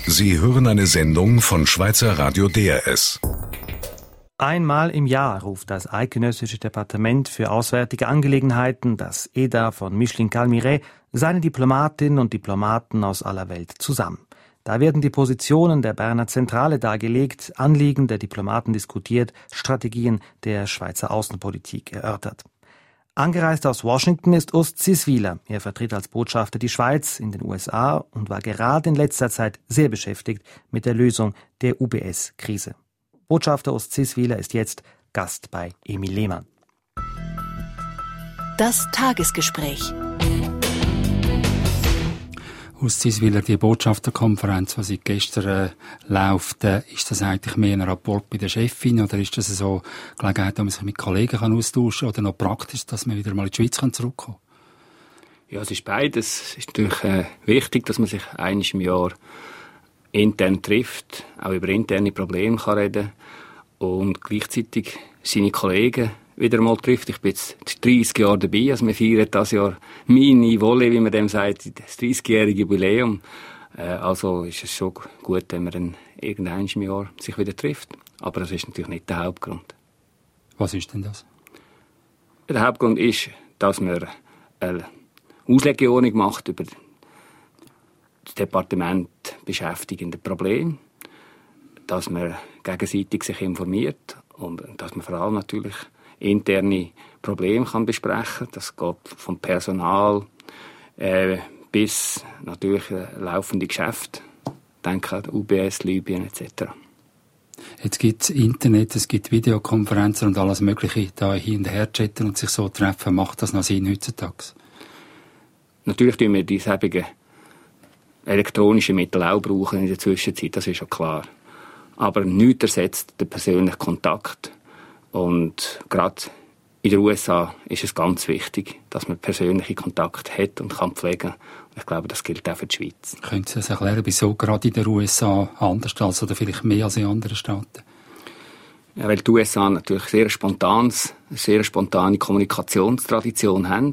Sie hören eine Sendung von Schweizer Radio DRS. Einmal im Jahr ruft das Eidgenössische Departement für Auswärtige Angelegenheiten, das EDA von Micheline Calmiret, seine Diplomatinnen und Diplomaten aus aller Welt zusammen. Da werden die Positionen der Berner Zentrale dargelegt, Anliegen der Diplomaten diskutiert, Strategien der Schweizer Außenpolitik erörtert. Angereist aus Washington ist Urs Ziswiler. Er vertritt als Botschafter die Schweiz in den USA und war gerade in letzter Zeit sehr beschäftigt mit der Lösung der UBS-Krise. Botschafter Urs Ziswiler ist jetzt Gast bei Emil Lehmann. Das Tagesgespräch. Urs Ziswiler, die Botschafterkonferenz, die seit gestern läuft, ist das eigentlich mehr ein Rapport bei der Chefin oder ist das so eine Gelegenheit, dass man sich mit Kollegen austauschen kann oder noch praktisch, dass man wieder mal in die Schweiz zurückkommen kann? Ja, es ist beides. Es ist natürlich wichtig, dass man sich einmal im Jahr intern trifft, auch über interne Probleme kann reden und gleichzeitig seine Kollegen wieder mal trifft. Ich bin jetzt 30 Jahre dabei, also wir feiern dieses Jahr meine Wolle, wie man dem sagt, das 30-jährige Jubiläum. Also ist es schon gut, wenn man dann irgendwann im Jahr sich wieder trifft. Aber das ist natürlich nicht der Hauptgrund. Was ist denn das? Der Hauptgrund ist, dass man eine Auslegeordnung macht über das Departement beschäftigende Probleme, dass man gegenseitig sich informiert und dass man vor allem natürlich interne Probleme kann besprechen. Das geht vom Personal bis natürlich laufende Geschäfte. Denke an UBS, Libyen etc. Jetzt gibt es Internet, es gibt Videokonferenzen und alles Mögliche, da hin und her chatten und sich so treffen. Macht das noch Sinn heutzutage? Natürlich tun wir dieselben elektronische Mittel auch brauchen in der Zwischenzeit, das ist ja klar. Aber nichts ersetzt den persönlichen Kontakt. Und gerade in den USA ist es ganz wichtig, dass man persönliche Kontakte hat und kann pflegen. Und ich glaube, das gilt auch für die Schweiz. Können Sie das erklären, wieso gerade in den USA anders als oder vielleicht mehr als in anderen Staaten? Ja, weil die USA natürlich eine sehr spontane Kommunikationstradition haben.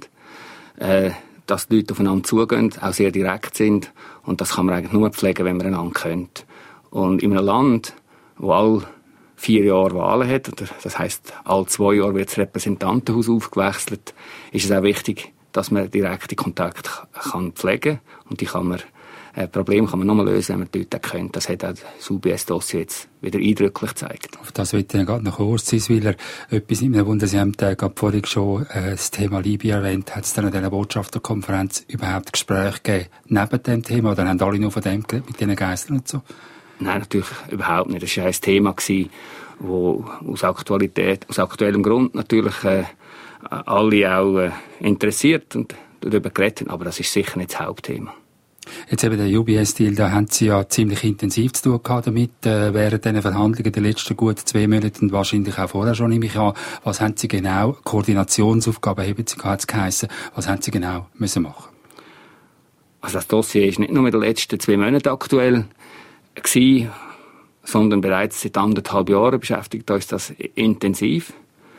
Dass die Leute aufeinander zugehen, auch sehr direkt sind. Und das kann man eigentlich nur pflegen, wenn man einander kennt. Und in einem Land, wo alle 4 Jahre Wahlen hat, oder das heisst, alle 2 Jahre wird das Repräsentantenhaus aufgewechselt, ist es auch wichtig, dass man direkte Kontakte kann pflegen kann. Und die Probleme kann man nur lösen, wenn man die Leute kennt. Das hat auch das UBS-Dossier jetzt wieder eindrücklich gezeigt. Auf das will ich dann gerade noch kurz, Ziswiler, etwas nicht mehr wundern. Sie haben gerade vorhin schon das Thema Libyen erwähnt. Hat es dann an dieser Botschafterkonferenz überhaupt Gespräche gegeben neben dem Thema? Oder haben alle nur von dem geredet, mit diesen Geistern und so? Nein, natürlich überhaupt nicht. Das war ein Thema, das aus aktuellem Grund natürlich alle auch interessiert und darüber geredet haben. Aber das ist sicher nicht das Hauptthema. Jetzt eben der UBS-Deal, da haben Sie ja ziemlich intensiv zu tun gehabt damit, während diesen Verhandlungen der letzten gut 2 Monate und wahrscheinlich auch vorher schon, nehme ich an. Was haben Sie genau, Koordinationsaufgaben haben Sie gehabt, geheissen, was haben Sie genau müssen machen? Also das Dossier ist nicht nur in den letzten 2 Monaten aktuell gewesen, sondern bereits seit 1,5 Jahren beschäftigt uns das intensiv.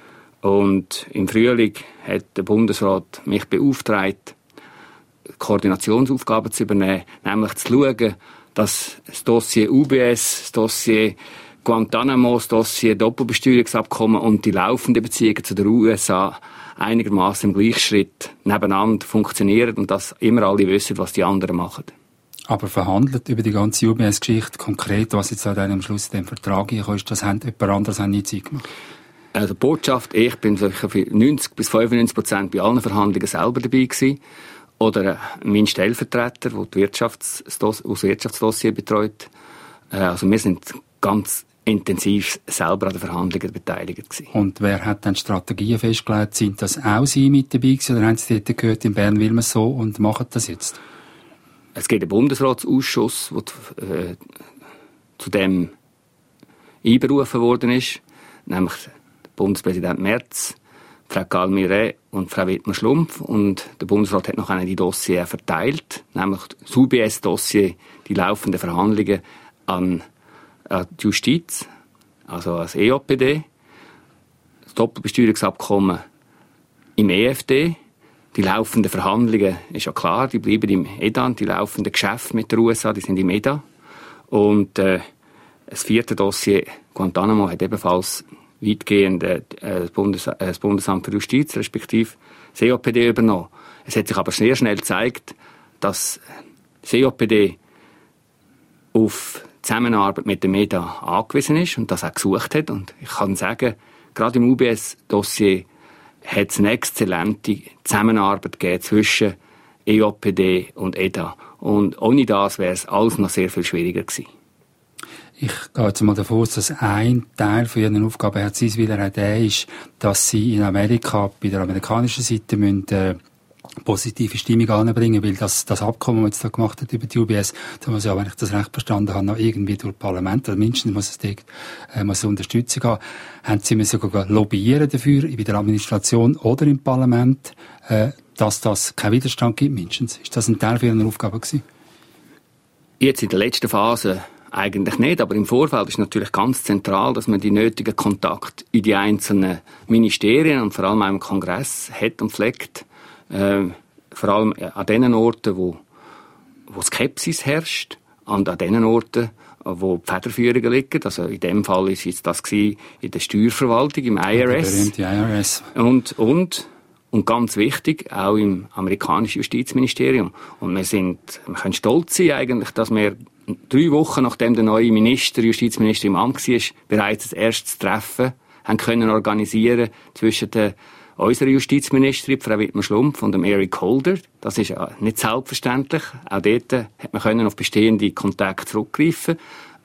Und im Frühling hat der Bundesrat mich beauftragt, Koordinationsaufgaben zu übernehmen, nämlich zu schauen, dass das Dossier UBS, das Dossier Guantanamo, das Dossier Doppelbesteuerungsabkommen und die laufenden Beziehungen zu den USA einigermaßen im Gleichschritt nebeneinander funktionieren und dass immer alle wissen, was die anderen machen. Aber verhandelt über die ganze UBS-Geschichte konkret, was jetzt am Schluss in dem Vertrag ist, das haben jemand anderes nicht Zeit gemacht? Also die Botschaft, ich bin sicher für 90-95% bei allen Verhandlungen selber dabei gewesen. Oder mein Stellvertreter, der das Wirtschaftsdossier betreut. Also wir sind ganz intensiv selber an den Verhandlungen beteiligt gewesen. Und wer hat dann Strategien festgelegt? Sind das auch Sie mit dabei gewesen? Oder haben Sie dort gehört, in Bern will man so und machen das jetzt? Es gibt einen Bundesratsausschuss, der zu dem einberufen worden ist, nämlich der Bundespräsident Merz, Frau Calmiret und Frau Wittmer-Schlumpf. Und der Bundesrat hat noch die Dossier verteilt, nämlich das UBS-Dossier, die laufenden Verhandlungen an die Justiz, also als EOPD, das Doppelbesteuerungsabkommen im EFD, die laufenden Verhandlungen, ist ja klar, die bleiben im EDA, die laufenden Geschäfte mit den USA, die sind im EDA. Und das 4. Dossier Guantanamo hat ebenfalls weitgehend das Bundesamt für Justiz, respektive COPD, übernommen. Es hat sich aber sehr schnell gezeigt, dass COPD auf Zusammenarbeit mit dem EDA angewiesen ist und das auch gesucht hat. Und ich kann sagen, gerade im UBS-Dossier hat es eine exzellente Zusammenarbeit gegeben zwischen EOPD und EDA. Und ohne das wäre es alles noch sehr viel schwieriger gewesen. Ich gehe jetzt mal davon aus, dass ein Teil von Ihren Aufgaben, Herr Zieswiller, der ist, dass Sie in Amerika, bei der amerikanischen Seite, müssen, positive Stimmung anbringen, weil das Abkommen, das jetzt da gemacht hat über die UBS, da muss ja, wenn ich das recht verstanden habe, noch irgendwie durch Parlament, oder mindestens muss es Unterstützung haben. Haben Sie müssen sogar lobbyieren dafür, bei der Administration oder im Parlament, dass das keinen Widerstand gibt, mindestens? Ist das ein Teil von Ihrer Aufgabe gewesen? Jetzt in der letzten Phase eigentlich nicht, aber im Vorfeld ist natürlich ganz zentral, dass man die nötigen Kontakte in die einzelnen Ministerien und vor allem auch im Kongress hat und pflegt. Vor allem an den Orten, wo Skepsis herrscht, und an den Orten, wo die Federführungen liegen. Also in dem Fall ist jetzt das in der Steuerverwaltung, im IRS. Die IRS. Und ganz wichtig, auch im amerikanischen Justizministerium. Und wir können stolz sein eigentlich, dass wir 3 Wochen nachdem der neue Justizminister im Amt war, bereits das erste Treffen haben können organisieren zwischen unserer Justizministerin, Frau Wittmann-Schlumpf, und dem Eric Holder. Das ist nicht selbstverständlich. Auch dort hat man können auf bestehende Kontakte zurückgreifen.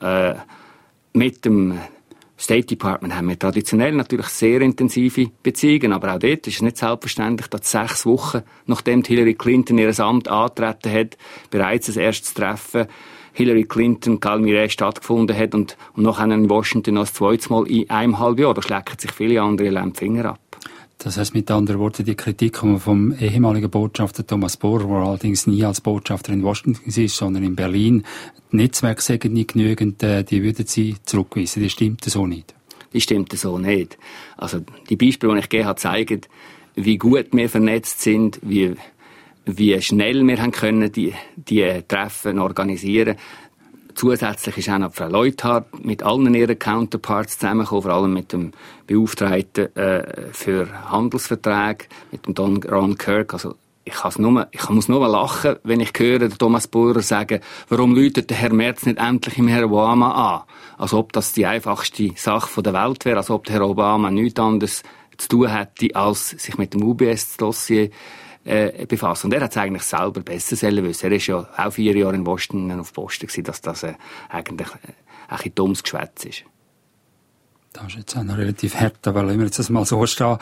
Mit dem State Department haben wir traditionell natürlich sehr intensive Beziehungen, aber auch dort ist es nicht selbstverständlich, dass 6 Wochen, nachdem Hillary Clinton ihr Amt angetreten hat, bereits das erste Treffen Hillary Clinton, Calmire stattgefunden hat und nachher in Washington noch das 2. Mal in 1,5 Jahr. Da schlecken sich viele andere Länder die Finger ab. Das heisst mit anderen Worten, die Kritik vom ehemaligen Botschafter Thomas Bohrer, der allerdings nie als Botschafter in Washington war, sondern in Berlin, die Netzwerke sagen nicht genügend, die würden Sie zurückweisen. Das stimmt so nicht. Das stimmt so nicht. Also die Beispiele, die ich gegeben habe, zeigen, wie gut wir vernetzt sind, wie schnell wir haben können die Treffen organisieren. Zusätzlich ist auch noch Frau Leuthard mit allen ihren Counterparts zusammengekommen, vor allem mit dem Beauftragten für Handelsverträge, mit dem Don Ron Kirk. Also ich muss nur lachen, wenn ich höre Thomas Bohrer sagen, warum läutet der Herr Merz nicht endlich im Herrn Obama an? Als ob das die einfachste Sache der Welt wäre, als ob der Herr Obama nichts anderes zu tun hätte, als sich mit dem UBS-Dossier befassen. Und er hat es eigentlich selber besser sollen wissen. Er ist ja auch 4 Jahre in Washington auf Posten gewesen, dass das eigentlich ein dummes Geschwätz ist. Das ist jetzt auch noch relativ hart, aber wenn wir jetzt das mal so stehen,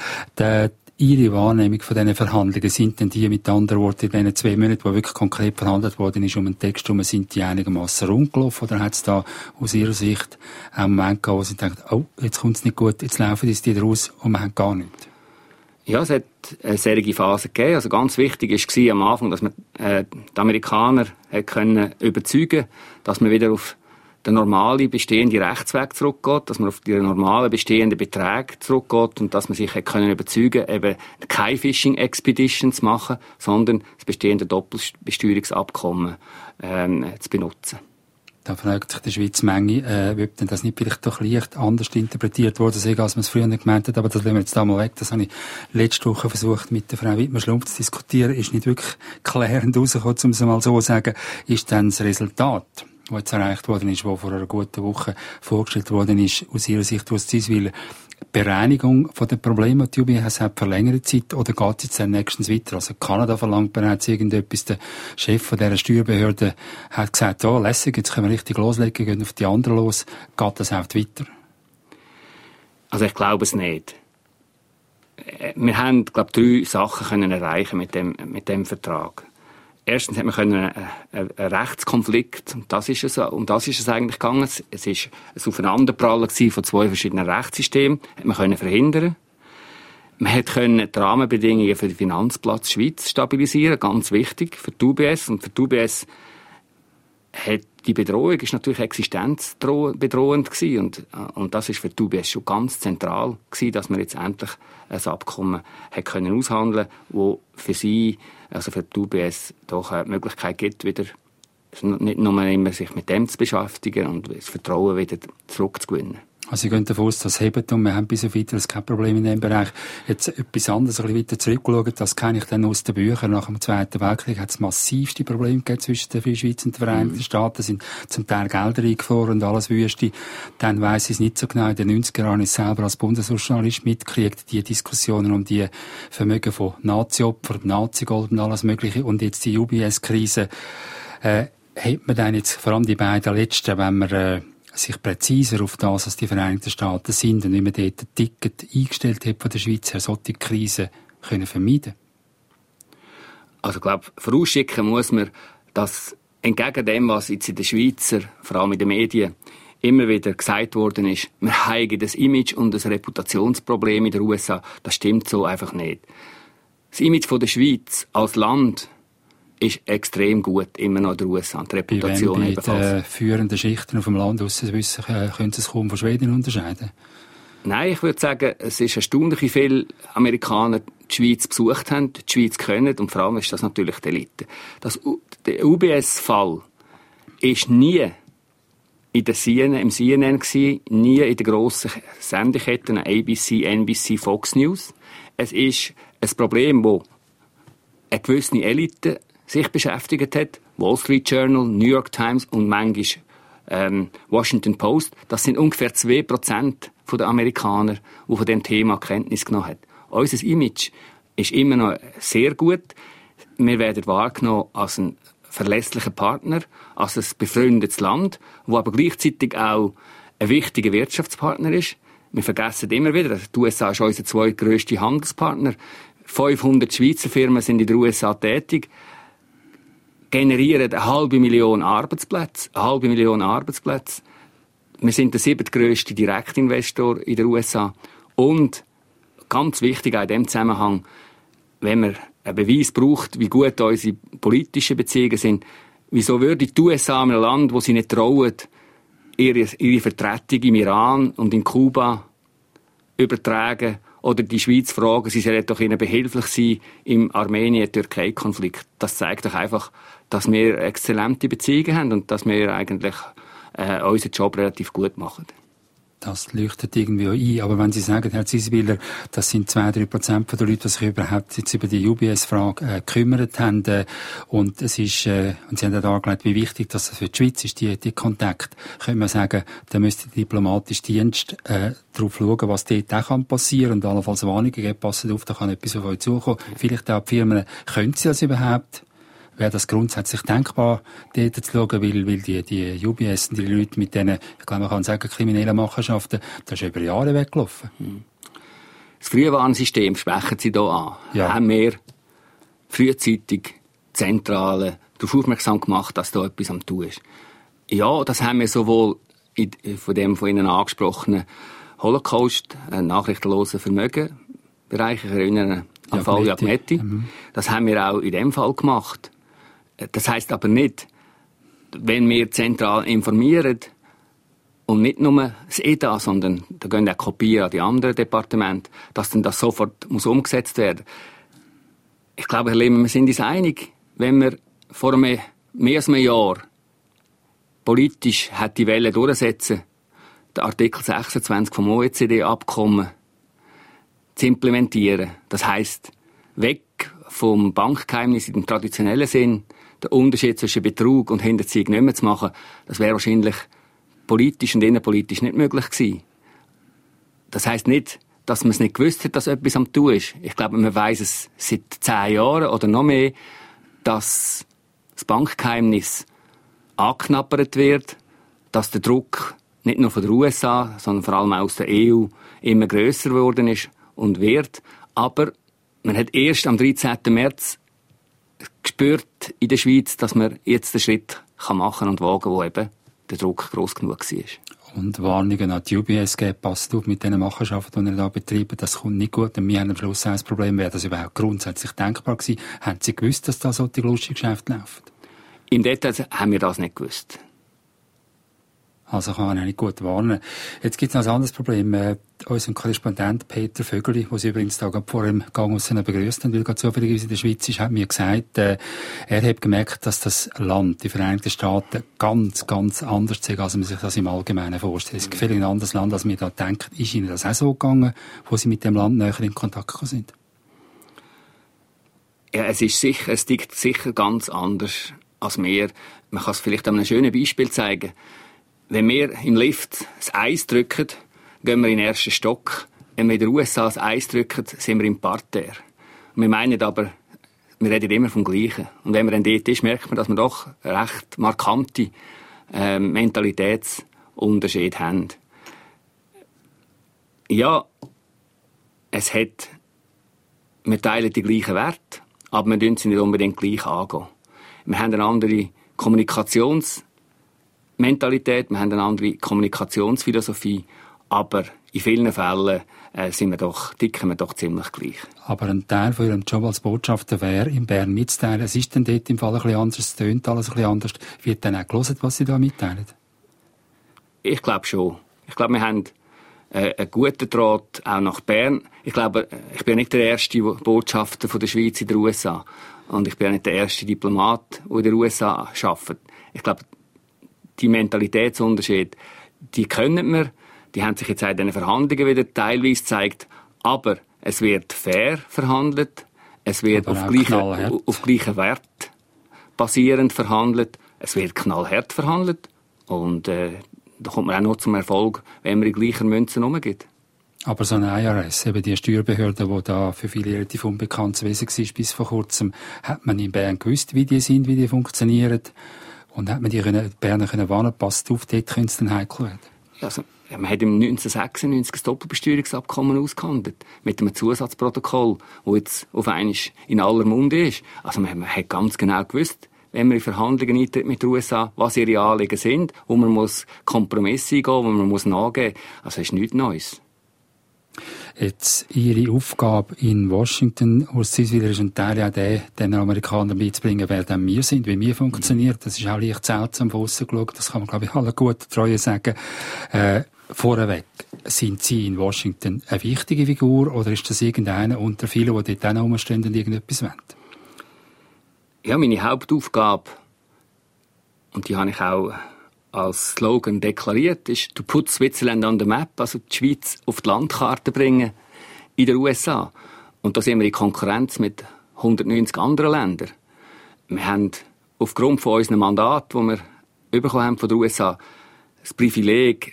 Ihre Wahrnehmung von diesen Verhandlungen, sind denn die mit anderen Worten in diesen 2 Monaten, wo wirklich konkret verhandelt worden ist, um einen Text herum, sind die einigermaßen rundgelaufen, oder hat es da aus Ihrer Sicht einen Moment gegeben, wo Sie denken, oh, jetzt kommt es nicht gut, jetzt laufen die raus und wir haben gar nichts? Ja, es hat eine solche Phase gegeben. Also ganz wichtig war am Anfang, dass man die Amerikaner können überzeugen, dass man wieder auf den normalen bestehenden Rechtsweg zurückgeht, dass man auf die normalen bestehenden Beträge zurückgeht und dass man sich können überzeugen, eben keine Fishing Expedition zu machen, sondern das bestehende Doppelbesteuerungsabkommen zu benutzen. Da fragt sich die Schweiz Menge, ob denn das nicht vielleicht doch leicht anders interpretiert wurde, als man es früher gemeint hat. Aber das lassen wir jetzt da mal weg. Das habe ich letzte Woche versucht, mit der Frau Wittmann-Schlumpf zu diskutieren. Ist nicht wirklich klärend rausgekommen, um es mal so zu sagen. Ist dann das Resultat, das jetzt erreicht worden ist, das vor einer guten Woche vorgestellt worden ist, aus Ihrer Sicht, was Sie wollen, Bereinigung von den Problemen, die UBS hat, für längere Zeit, oder geht es jetzt dann nächstens weiter? Also Kanada verlangt bereits irgendetwas. Der Chef von dieser Steuerbehörde hat gesagt, oh, lässig, jetzt können wir richtig loslegen, gehen auf die anderen los. Geht das auch weiter? Also ich glaube es nicht. Wir haben, glaube ich, 3 Sachen können erreichen mit dem Vertrag. Erstens hat man einen Rechtskonflikt, und das ist es eigentlich gegangen. Es ist ein Aufeinanderprallen von 2 verschiedenen Rechtssystemen, hat man können verhindern. Man konnte die Rahmenbedingungen für den Finanzplatz Schweiz stabilisieren, ganz wichtig für die UBS. Und für die UBS hat die Bedrohung ist natürlich existenzbedrohend gewesen. Und das ist für die UBS schon ganz zentral gewesen, dass man jetzt endlich ein Abkommen hat können aushandeln, wo für sie, also für die UBS, doch eine Möglichkeit gibt, wieder Nicht nur immer sich mit dem zu beschäftigen und das Vertrauen wieder zurückzugewinnen. Also Sie gehen davon aus, das hebt und wir haben bis auf weiteres kein Problem in diesem Bereich. Jetzt etwas anderes, ein bisschen weiter zurückgeschaut, das kenne ich dann aus den Büchern. Nach dem Zweiten Weltkrieg hat es massivste Probleme gegeben zwischen der Schweiz und den Vereinigten Staaten. Sind zum Teil Gelder eingefroren und alles Wüste. Dann weiss ich es nicht so genau. In den 90er Jahren ist selber als Bundesjournalist mitgekriegt, die Diskussionen um die Vermögen von Nazi-Opfern, Nazi-Gold und alles Mögliche. Und jetzt die UBS-Krise. Hat man dann jetzt, vor allem die beiden letzten, wenn man sich präziser auf das, was die Vereinigten Staaten sind und wie man dort ein Ticket eingestellt hat von der Schweiz her, solche Krisen können vermeiden? Also ich glaube, vorausschicken muss man, dass entgegen dem, was jetzt in den Schweizer, vor allem in den Medien, immer wieder gesagt worden ist, wir haben das Image und das Reputationsproblem in den USA, das stimmt so einfach nicht. Das Image von der Schweiz als Land ist extrem gut, immer noch in den USA. Die Reputation ebenfalls. Bei den führenden Schichten auf dem Land wissen, können Sie es kaum von Schweden unterscheiden? Nein, ich würde sagen, es ist erstaunlich, wie viele Amerikaner die Schweiz besucht haben, die Schweiz kennen, und vor allem ist das natürlich die Elite. Der UBS-Fall ist nie im CNN gewesen, nie in den grossen Sendeketten, ABC, NBC, Fox News. Es ist ein Problem, das eine gewisse Elite sich beschäftigt hat. Wall Street Journal, New York Times und manchmal Washington Post. Das sind ungefähr 2% der Amerikaner, die von diesem Thema Kenntnis genommen haben. Unser Image ist immer noch sehr gut. Wir werden wahrgenommen als ein verlässlicher Partner, als ein befreundetes Land, wo aber gleichzeitig auch ein wichtiger Wirtschaftspartner ist. Wir vergessen immer wieder, die USA ist unser zweitgrösster Handelspartner. 500 Schweizer Firmen sind in den USA tätig, generieren 500.000 Arbeitsplätze. 500.000 Arbeitsplätze. Wir sind der 7. grösste Direktinvestor in den USA. Und ganz wichtig auch in diesem Zusammenhang, wenn man einen Beweis braucht, wie gut unsere politischen Beziehungen sind, wieso würde die USA in einem Land, wo sie nicht trauen, ihre Vertretung im Iran und in Kuba übertragen, oder die Schweiz fragen, sie sollen doch ihnen behilflich sein im Armenien-Türkei-Konflikt. Das zeigt doch einfach, dass wir exzellente Beziehungen haben und dass wir eigentlich unseren Job relativ gut machen. Das leuchtet irgendwie ein. Aber wenn Sie sagen, Herr Zieswiller, das sind 2-3% der Leute, die sich überhaupt jetzt über die UBS-Frage gekümmert haben, und es ist, und Sie haben ja dargelegt, wie wichtig das für die Schweiz ist, die Kontakt, könnte man sagen, da müsste der diplomatische Dienst darauf schauen, was dort auch passieren kann und allenfalls Warnungen geben, passen auf, da kann etwas auf euch zukommen. Vielleicht auch die Firmen, können Sie das überhaupt? Wäre das grundsätzlich denkbar, dort zu schauen, weil die UBS und die Leute mit denen, ich glaube, man kann sagen, kriminellen Machenschaften, das ist über Jahre weggelaufen. Das Frühwarnsystem sprechen Sie hier an. Ja. Haben wir frühzeitig Zentralen darauf aufmerksam gemacht, dass da etwas am Tun ist. Ja, das haben wir sowohl von dem von Ihnen angesprochenen Holocaust, nachrichtenlosen Vermögenbereich, ich erinnere an Fall Jagmetti. Das haben wir auch in dem Fall gemacht. Das heisst aber nicht, wenn wir zentral informieren und nicht nur das EDA, sondern da gehen auch Kopien an die anderen Departemente, dass dann das sofort muss umgesetzt werden. Ich glaube, Herr Lehmann, wir sind uns einig, wenn wir vor mehr als einem Jahr politisch hat die Welle durchsetzen, den Artikel 26 vom OECD-Abkommen zu implementieren. Das heisst, weg vom Bankgeheimnis in dem traditionellen Sinn, den Unterschied zwischen Betrug und Hinterziehung nicht mehr zu machen, das wäre wahrscheinlich politisch und innenpolitisch nicht möglich gewesen. Das heisst nicht, dass man es nicht gewusst hat, dass etwas am Tun ist. Ich glaube, man weiss es seit 10 Jahren oder noch mehr, dass das Bankgeheimnis angeknabbert wird, dass der Druck nicht nur von den USA, sondern vor allem auch aus der EU immer grösser geworden ist und wird. Aber man hat erst am 13. März gespürt in der Schweiz, dass man jetzt den Schritt machen kann und wagen, wo eben der Druck gross genug war. Und Warnungen an die UBS geben, passt auf mit diesen Machenschaften, die ihr da betreiben, das kommt nicht gut. Und wir haben am Schluss ein Problem, wäre das überhaupt grundsätzlich denkbar gewesen. Haben Sie gewusst, dass da solche lustige Geschäfte laufen? Im Detail haben wir das nicht gewusst. Also kann man nicht gut warnen. Jetzt gibt es noch ein anderes Problem. Unser Korrespondent Peter Vögeli, der Sie übrigens da vor dem Gang aus begrüßt haben, weil gerade zufällig in der Schweiz ist, hat mir gesagt, er hat gemerkt, dass das Land, die Vereinigten Staaten, ganz, ganz anders ist, als man sich das im Allgemeinen vorstellt. Es ist völlig ein anderes Land, als man da denkt. Ist Ihnen das auch so gegangen, wo Sie mit dem Land näher in Kontakt gekommen sind? Ja, es tickt sicher ganz anders als wir. Man kann es vielleicht an einem schönen Beispiel zeigen. Wenn wir im Lift das Eis drücken, gehen wir in den ersten Stock. Wenn wir in den USA das Eis drücken, sind wir im Parterre. Und wir meinen aber, wir reden immer vom Gleichen. Und wenn man dann dort ist, merkt man, dass wir doch recht markante Mentalitätsunterschiede haben. Ja, wir teilen die gleichen Werte, aber wir tun sie nicht unbedingt gleich angehen. Wir haben eine andere Kommunikationsmentalität, wir haben eine andere Kommunikationsphilosophie, aber in vielen Fällen ticken wir doch ziemlich gleich. Aber ein Teil von Ihrem Job als Botschafter wäre, in Bern mitzuteilen. Es ist dann dort im Fall ein bisschen anders, es tönt alles ein bisschen anders. Wird dann auch gehört, was Sie da mitteilen? Ich glaube schon. Ich glaube, wir haben einen guten Draht auch nach Bern. Ich glaube, ich bin nicht der erste Botschafter von der Schweiz in den USA. Und ich bin auch nicht der erste Diplomat, der in den USA arbeitet. Ich glaube, die Mentalitätsunterschiede, die können wir. Die haben sich jetzt auch in den Verhandlungen wieder teilweise gezeigt. Aber es wird fair verhandelt. Es wird auf gleichen Wert basierend verhandelt. Es wird knallhart verhandelt. Und da kommt man auch nur zum Erfolg, wenn man in gleicher Münzen umgeht. Aber so eine IRS, eben die Steuerbehörde, die da für viele relativ unbekannt Wesen war bis vor kurzem, hat man in Bern gewusst, wie die sind, wie die funktionieren? Und hat man die Berner warnen, passt auf, dort könnte es dann heikel werden? Also, man hat im 1996 das Doppelbesteuerungsabkommen ausgehandelt, mit einem Zusatzprotokoll, das jetzt auf einmal in aller Munde ist. Also man hat ganz genau gewusst, wenn man in Verhandlungen eintritt mit den USA, was ihre Anliegen sind, wo man muss Kompromisse eingehen, wo man muss nachgeben. Also es ist nichts Neues. Jetzt Ihre Aufgabe in Washington, Urs Zyswiler, ist ein Teil auch den Amerikanern beizubringen, wer denn wir sind, wie wir funktionieren. Das ist auch leicht seltsam von aussen geschaut. Das kann man, glaube ich, alle gut treue sagen. Vorweg, sind Sie in Washington eine wichtige Figur oder ist das irgendeiner unter vielen, die dort auch rumstehen und irgendetwas wollen? Ja, meine Hauptaufgabe, und die habe ich auch als Slogan deklariert, ist «To put Switzerland on the map», also die Schweiz auf die Landkarte bringen in den USA. Und da sind wir in Konkurrenz mit 190 anderen Ländern. Wir haben aufgrund von unserem Mandat, das wir bekommen haben von den USA, das Privileg,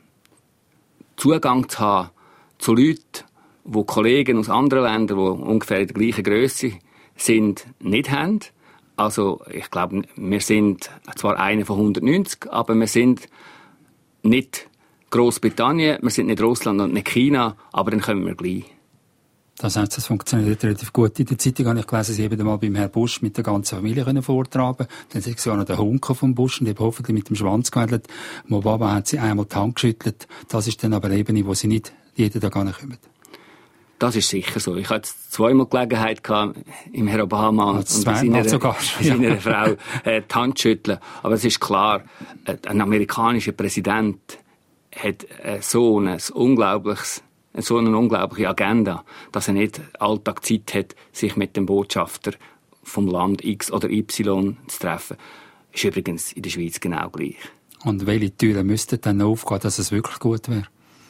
Zugang zu haben zu Leuten, die Kollegen aus anderen Ländern, die ungefähr in der gleichen Grösse sind, nicht haben. Also, ich glaube, wir sind zwar einer von 190, aber wir sind nicht Großbritannien, wir sind nicht Russland und nicht China, aber dann können wir gleich. Das heißt, das funktioniert relativ gut. In der Zeitung habe ich gelesen, Sie eben mal beim Herrn Bush mit der ganzen Familie vortragen. Dann sind Sie auch noch der Hunker vom Bush und eben hoffentlich mit dem Schwanz gewedelt. Obama hat sie einmal die Hand geschüttelt. Das ist dann aber eine Ebene, wo Sie nicht jeden Tag kommen. Das ist sicher so. Ich hatte zweimal Gelegenheit gehabt, im Herrn Obama und seiner Frau die Hand zu schütteln. Aber es ist klar, ein amerikanischer Präsident hat so eine unglaubliche Agenda, dass er nicht Alltag Zeit hat, sich mit dem Botschafter vom Land X oder Y zu treffen. Ist übrigens in der Schweiz genau gleich. Und welche Türen müssten dann aufgehen, dass es wirklich gut wäre?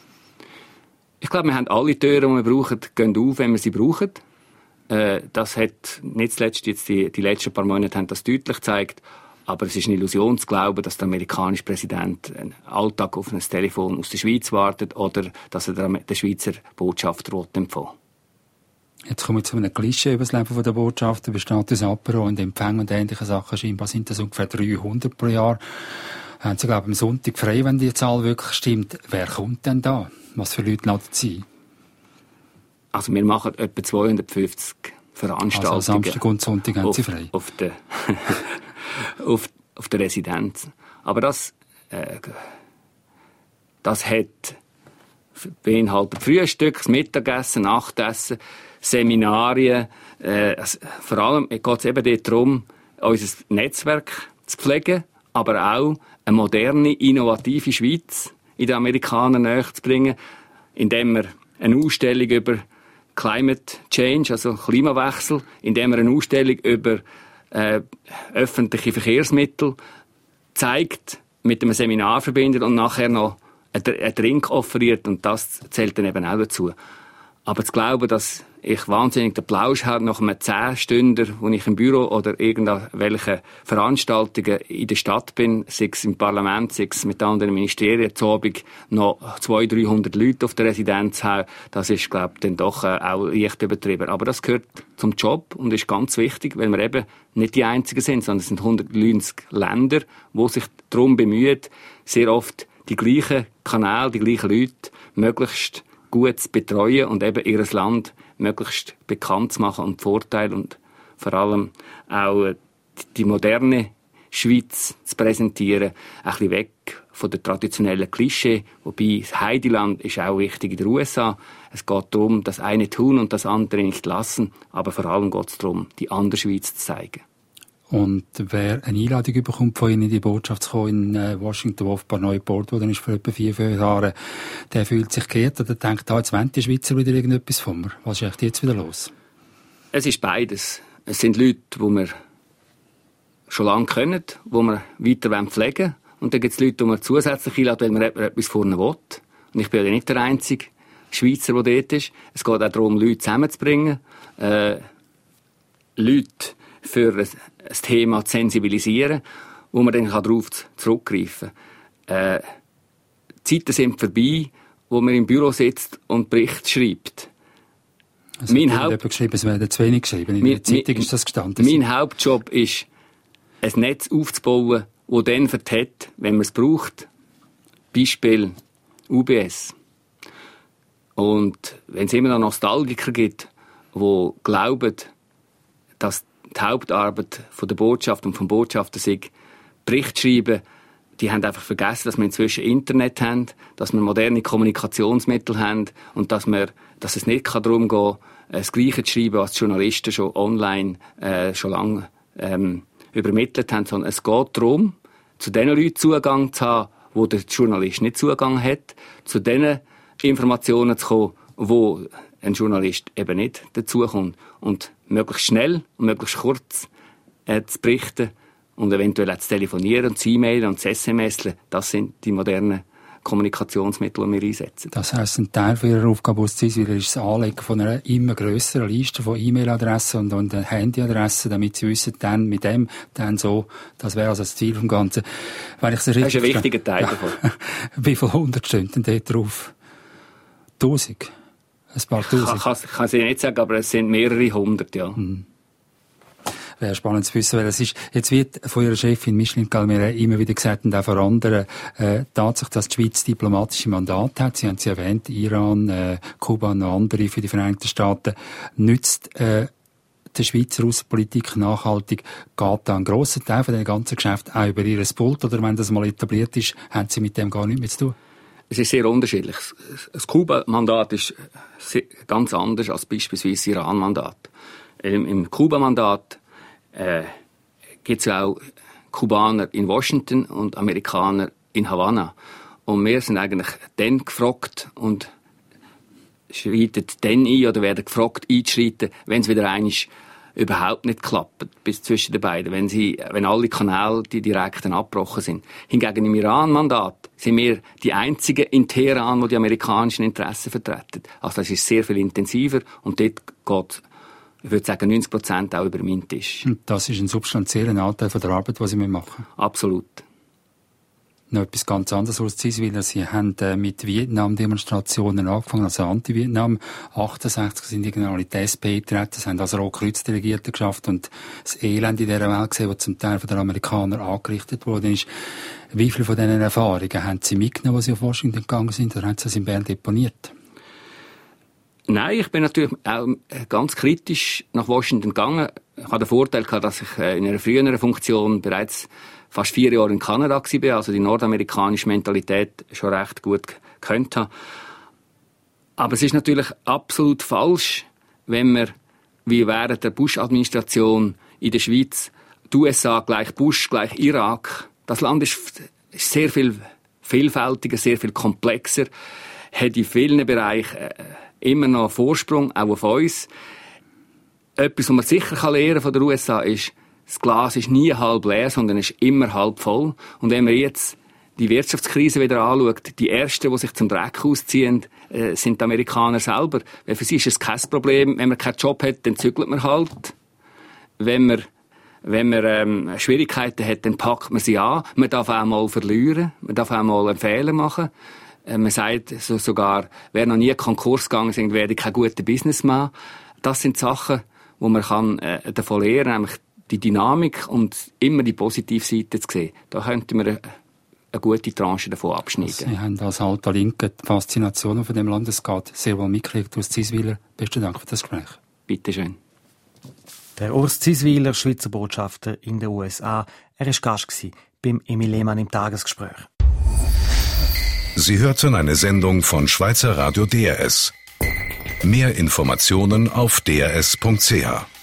Ich glaube, wir haben alle Türen, die wir brauchen, gehen auf, wenn wir sie brauchen. Das hat nicht zuletzt jetzt die letzten paar Monate haben das deutlich gezeigt. Aber es ist eine Illusion zu glauben, dass der amerikanische Präsident einen Alltag auf ein Telefon aus der Schweiz wartet oder dass er den Schweizer Botschafter empfangen will. Jetzt komme ich zu einem Klischee über das Leben der Botschafter, bei Status Apero und Empfang und ähnlichen Sachen. Scheinbar sind das ungefähr 300 pro Jahr. Haben Sie, glaube ich, am Sonntag frei, wenn die Zahl wirklich stimmt. Wer kommt denn da? Was für Leute laden Sie? Also wir machen etwa 250 Veranstaltungen. Also Samstag und Sonntag haben Sie frei? Auf der Residenz. Aber das beinhaltet Frühstück, Mittagessen, Nachtessen, Seminarien. Vor allem geht es eben darum, unser Netzwerk zu pflegen, aber auch eine moderne, innovative Schweiz in den Amerikanern näher zu bringen, indem wir eine Ausstellung über Climate Change, also Klimawechsel, indem wir eine Ausstellung über öffentliche Verkehrsmittel zeigt, mit einem Seminar verbindet und nachher noch einen Drink offeriert, und das zählt dann eben auch dazu. Aber zu glauben, dass ich wahnsinnig den Plausch habe nach einem 10-Stünder, wo ich im Büro oder irgendwelche Veranstaltungen in der Stadt bin, sei es im Parlament, sei es mit anderen Ministerien, zu Abend noch 200-300 Leute auf der Residenz haben, das ist, glaube ich, dann doch auch leicht übertrieben. Aber das gehört zum Job und ist ganz wichtig, weil wir eben nicht die Einzigen sind, sondern es sind 190 Länder, die sich darum bemühen, sehr oft die gleichen Kanäle, die gleichen Leute möglichst gut zu betreuen und eben ihr Land möglichst bekannt zu machen und Vorteile und vor allem auch die moderne Schweiz zu präsentieren, ein bisschen weg von der traditionellen Klischee, wobei das Heideland ist auch wichtig in den USA. Es geht darum, das eine tun und das andere nicht lassen, aber vor allem geht es darum, die andere Schweiz zu zeigen. Und wer eine Einladung bekommt von Ihnen in die Botschaft zu kommen in Washington, wo auf ein paar neue Port worden ist vor etwa 4 Jahren, der fühlt sich geehrt oder denkt, jetzt wollen die Schweizer wieder irgendetwas von mir. Was ist eigentlich jetzt wieder los? Es ist beides. Es sind Leute, die wir schon lange kennen, die wir weiter pflegen wollen. Und dann gibt es Leute, die wir zusätzlich einladen, weil man etwas vorne will. Und ich bin ja nicht der einzige Schweizer, der dort ist. Es geht auch darum, Leute zusammenzubringen, Leute für ein Thema zu sensibilisieren, wo man dann darauf zurückgreifen kann. Die Zeiten sind vorbei, wo man im Büro sitzt und Berichte schreibt. Also geschrieben, es werden zu wenig geschrieben. In der Zeitung ist das gestanden. Mein Hauptjob ist, ein Netz aufzubauen, das dann vertät, wenn man es braucht. Beispiel UBS. Und wenn es immer noch Nostalgiker gibt, die glauben, dass die Hauptarbeit von der Botschaft und vom Botschafter sei, Bericht schreiben, die haben einfach vergessen, dass wir inzwischen Internet haben, dass wir moderne Kommunikationsmittel haben und dass es nicht darum geht, das Gleiche zu schreiben, was die Journalisten schon online schon lange übermittelt haben, sondern es geht darum, zu den Leuten Zugang zu haben, wo der Journalist nicht Zugang hat, zu den Informationen zu kommen, wo ein Journalist eben nicht dazukommt. Und möglichst schnell und möglichst kurz zu berichten und eventuell auch zu telefonieren und zu e-mailen und zu SMSen, das sind die modernen Kommunikationsmittel, die wir einsetzen. Das heisst, ein Teil von Ihrer Aufgabe als Ziviller ist das Anlegen von einer immer grösseren Liste von E-Mail-Adressen und Handy-Adressen, damit Sie wissen, dann mit dem, dann so. Das wäre also das Ziel vom Ganzen. Wenn ich das ist ein wichtiger Teil davon. Wie viele 100 stehen denn dort drauf? 1000? Ein paar Tausend? Ich kann es nicht sagen, aber es sind mehrere 100, ja. Wäre spannend zu wissen, wer das ist. Jetzt wird von Ihrer Chefin Micheline Calmeret immer wieder gesagt, und auch von anderen, Tatsache, dass die Schweiz diplomatische Mandate hat. Sie haben sie erwähnt, Iran, Kuba und noch andere für die Vereinigten Staaten. Nützt der Schweizer Außenpolitik nachhaltig? Geht da ein grosser Teil von den ganzen Geschäften auch über Ihr Pult? Oder wenn das mal etabliert ist, haben Sie mit dem gar nichts mehr zu tun? Es ist sehr unterschiedlich. Das Kuba-Mandat ist ganz anders als beispielsweise das Iran-Mandat. Im Kuba-Mandat gibt es auch Kubaner in Washington und Amerikaner in Havanna. Und wir sind eigentlich dann gefragt und schreiten dann ein oder werden gefragt einzuschreiten, wenn es wieder einmal überhaupt nicht klappt, bis zwischen den beiden, wenn alle Kanäle, die direkten, abgebrochen sind. Hingegen im Iran-Mandat sind wir die einzigen in Teheran, die die amerikanischen Interessen vertreten. Also das ist sehr viel intensiver und dort geht, ich würde sagen, 90% auch über meinen Tisch. Und das ist ein substanzieller Anteil von der Arbeit, die Sie machen? Absolut. Noch etwas ganz anderes als Ziviller. Sie haben mit Vietnam-Demonstrationen angefangen, also Anti-Vietnam. 68 sind irgendwie die SP getreten, das haben also Rotkreuz-Delegierte geschafft und das Elend in dieser Welt gesehen, das zum Teil von den Amerikanern angerichtet worden ist. Wie viele von diesen Erfahrungen haben Sie mitgenommen, als Sie auf Washington gegangen sind, oder haben Sie das in Bern deponiert? Nein, ich bin natürlich auch ganz kritisch nach Washington gegangen. Ich hatte den Vorteil gehabt, dass ich in einer früheren Funktion bereits fast 4 Jahre in Kanada war, also die nordamerikanische Mentalität schon recht gut gekannt habe. Aber es ist natürlich absolut falsch, wenn wir, wie während der Bush-Administration in der Schweiz, die USA gleich Bush, gleich Irak Das Land ist sehr viel vielfältiger, sehr viel komplexer, hat in vielen Bereichen immer noch einen Vorsprung, auch auf uns. Etwas, was man sicher lernen von den USA ist, das Glas ist nie halb leer, sondern ist immer halb voll. Und wenn man jetzt die Wirtschaftskrise wieder anschaut, die Ersten, die sich zum Dreck ausziehen, sind die Amerikaner selber. Weil für sie ist es kein Problem. Wenn man keinen Job hat, dann zügelt man halt. Wenn man Schwierigkeiten hat, dann packt man sie an. Man darf auch mal verlieren. Man darf auch mal einen Fehler machen. Man sagt sogar, wer noch nie Konkurs gegangen ist, werde kein guter Businessman. Das sind Sachen, wo man davon lernen kann, nämlich die Dynamik und immer die positive Seite zu sehen. Da könnten wir eine gute Tranche davon abschneiden. Sie haben als alter Linke die Faszination von dem Landesgat sehr wohl mitgekriegt aus Ziswiler. Besten Dank für das Gespräch. Bitte schön. Der Urs Ziswiler, Schweizer Botschafter in den USA. Er war Gast beim Emil Lehmann im Tagesgespräch. Sie hörten eine Sendung von Schweizer Radio DRS. Mehr Informationen auf drs.ch.